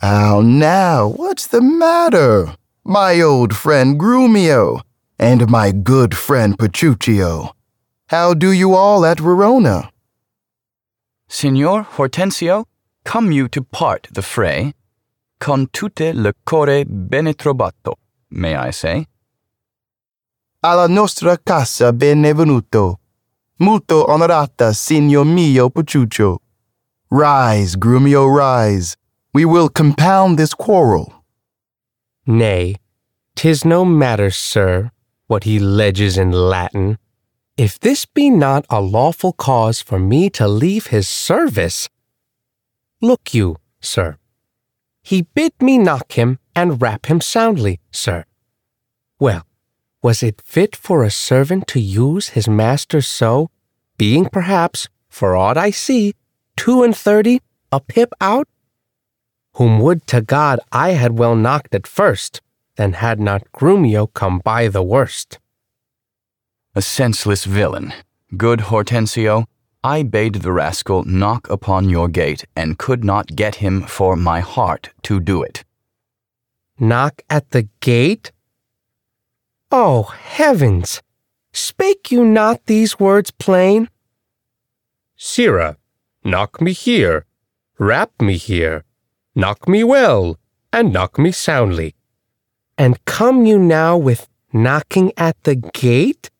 How now, what's the matter? My old friend Grumio, and my good friend Petruchio. How do you all at Verona? Signor Hortensio, come you to part the fray? Con tutte le core bene trovato, may I say? Alla nostra casa benvenuto. Molto onorata, signor mio Petruchio. Rise, Grumio, rise. We will compound this quarrel. Nay, 'tis no matter, sir, what he ledges in Latin. If this be not a lawful cause for me to leave his service. Look you, sir. He bid me knock him and rap him soundly, sir. Well, was it fit for a servant to use his master so, being perhaps, for aught I see, 32, a pip out? Whom would to God I had well knocked at first, then had not Grumio come by the worst. A senseless villain. Good Hortensio, I bade the rascal knock upon your gate, and could not get him for my heart to do it. Knock at the gate? Oh, heavens! Spake you not these words plain? Sirrah, knock me here, rap me here, knock me well, and knock me soundly. And come you now with knocking at the gate?